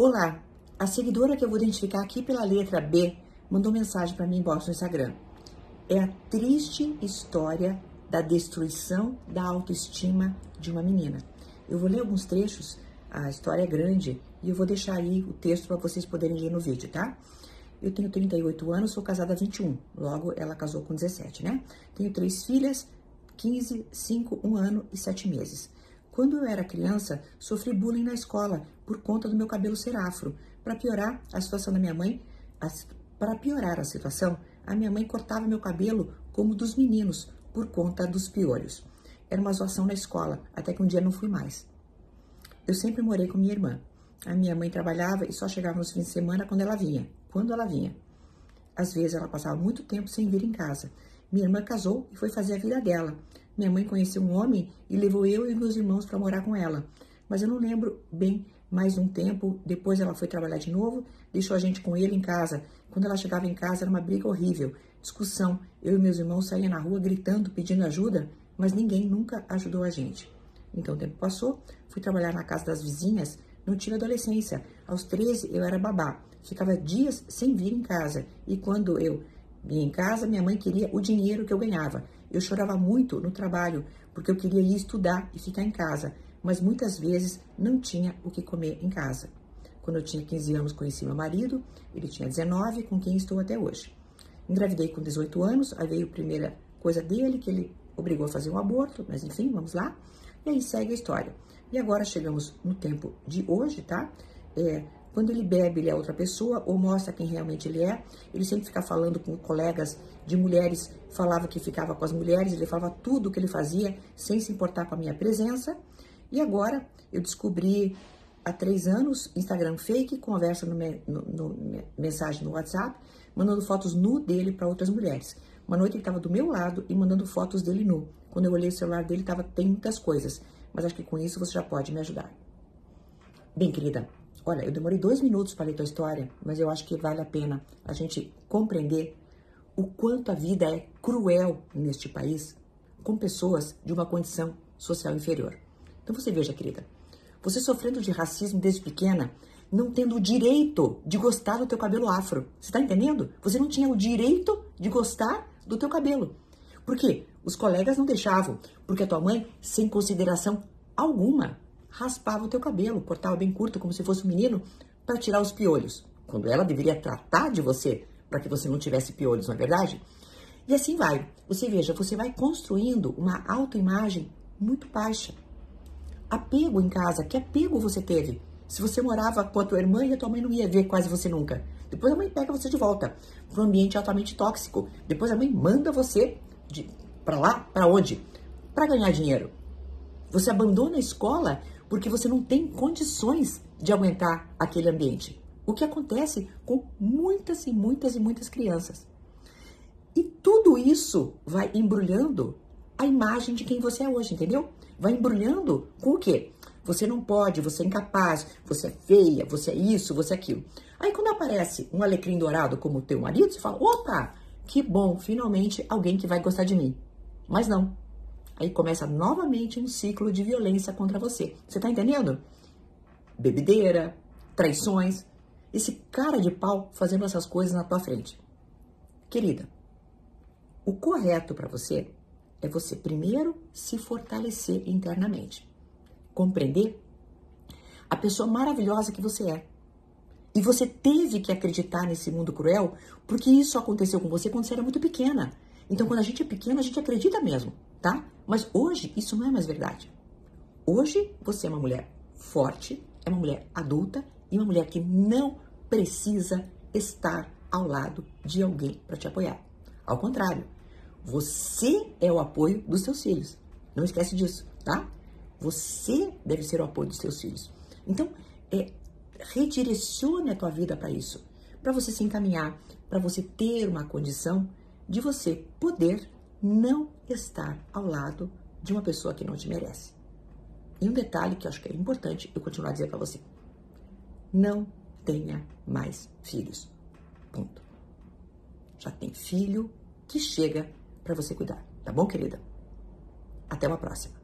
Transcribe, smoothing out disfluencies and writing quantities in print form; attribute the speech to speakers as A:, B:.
A: Olá, a seguidora que eu vou identificar aqui pela letra B mandou mensagem para mim em box no Instagram. É a triste história da destruição da autoestima de uma menina. Eu vou ler alguns trechos, a história é grande e eu vou deixar aí o texto para vocês poderem ler no vídeo, tá? Eu tenho 38 anos, sou casada há 21, logo ela casou com 17, né? Tenho 3 filhas, 15, 5, 1 ano e 7 meses. Quando eu era criança, sofri bullying na escola por conta do meu cabelo ser afro. Para piorar a situação da minha mãe, a minha mãe cortava meu cabelo como dos meninos por conta dos piolhos. Era uma zoação na escola, até que um dia não fui mais. Eu sempre morei com minha irmã. A minha mãe trabalhava e só chegava nos fins de semana quando ela vinha. Às vezes ela passava muito tempo sem vir em casa. Minha irmã casou e foi fazer a vida dela. Minha mãe conheceu um homem e levou eu e meus irmãos para morar com ela. Mas eu não lembro bem, mais um tempo, depois ela foi trabalhar de novo, deixou a gente com ele em casa. Quando ela chegava em casa era uma briga horrível, discussão. Eu e meus irmãos saíam na rua gritando, pedindo ajuda, mas ninguém nunca ajudou a gente. Então o tempo passou, fui trabalhar na casa das vizinhas, não tive adolescência. Aos 13 eu era babá, ficava dias sem vir em casa. E quando eu vinha em casa, minha mãe queria o dinheiro que eu ganhava. Eu chorava muito no trabalho, porque eu queria ir estudar e ficar em casa, mas muitas vezes não tinha o que comer em casa. Quando eu tinha 15 anos, conheci meu marido, ele tinha 19, com quem estou até hoje. Engravidei com 18 anos, aí veio a primeira coisa dele, que ele obrigou a fazer um aborto, mas enfim, vamos lá. E aí segue a história. E agora chegamos no tempo de hoje, tá? Quando ele bebe, ele é outra pessoa, ou mostra quem realmente ele é. Ele sempre fica falando com colegas de mulheres, falava que ficava com as mulheres, ele falava tudo o que ele fazia, sem se importar com a minha presença. E agora, eu descobri há 3 anos, Instagram fake, conversa mensagem no WhatsApp, mandando fotos nu dele para outras mulheres. Uma noite ele estava do meu lado e mandando fotos dele nu. Quando eu olhei o celular dele, tem muitas coisas. Mas acho que com isso você já pode me ajudar. Bem, querida, olha, eu demorei 2 minutos para ler tua história, mas eu acho que vale a pena a gente compreender o quanto a vida é cruel neste país com pessoas de uma condição social inferior. Então você veja, querida, você sofrendo de racismo desde pequena, não tendo o direito de gostar do teu cabelo afro. Você tá entendendo? Você não tinha o direito de gostar do teu cabelo. Por quê? Os colegas não deixavam, porque a tua mãe, sem consideração alguma, raspava o teu cabelo, cortava bem curto, como se fosse um menino, para tirar os piolhos. Quando ela deveria tratar de você, para que você não tivesse piolhos, não é verdade? E assim vai. Você veja, você vai construindo uma autoimagem muito baixa. Apego em casa, que apego você teve? Se você morava com a tua irmã e a tua mãe não ia ver quase você nunca. Depois a mãe pega você de volta para um ambiente altamente tóxico. Depois a mãe manda você para lá, para onde? Para ganhar dinheiro. Você abandona a escola porque você não tem condições de aguentar aquele ambiente. O que acontece com muitas e muitas e muitas crianças. E tudo isso vai embrulhando a imagem de quem você é hoje, entendeu? Vai embrulhando com o quê? Você não pode, você é incapaz, você é feia, você é isso, você é aquilo. Aí quando aparece um alecrim dourado como o teu marido, você fala, opa, que bom, finalmente alguém que vai gostar de mim. Mas não. Aí começa novamente um ciclo de violência contra você. Você tá entendendo? Bebedeira, traições, esse cara de pau fazendo essas coisas na tua frente. Querida, o correto para você é você primeiro se fortalecer internamente. Compreender a pessoa maravilhosa que você é. E você teve que acreditar nesse mundo cruel, porque isso aconteceu com você quando você era muito pequena. Então, quando a gente é pequena, a gente acredita mesmo, tá? Mas hoje, isso não é mais verdade. Hoje, você é uma mulher forte, é uma mulher adulta e uma mulher que não precisa estar ao lado de alguém para te apoiar. Ao contrário, você é o apoio dos seus filhos. Não esquece disso, tá? Você deve ser o apoio dos seus filhos. Então, redirecione a tua vida para isso, para você se encaminhar, para você ter uma condição de você poder não estar ao lado de uma pessoa que não te merece. E um detalhe que eu acho que é importante eu continuar a dizer para você: não tenha mais filhos. Ponto. Já tem filho que chega para você cuidar, tá bom, querida? Até uma próxima.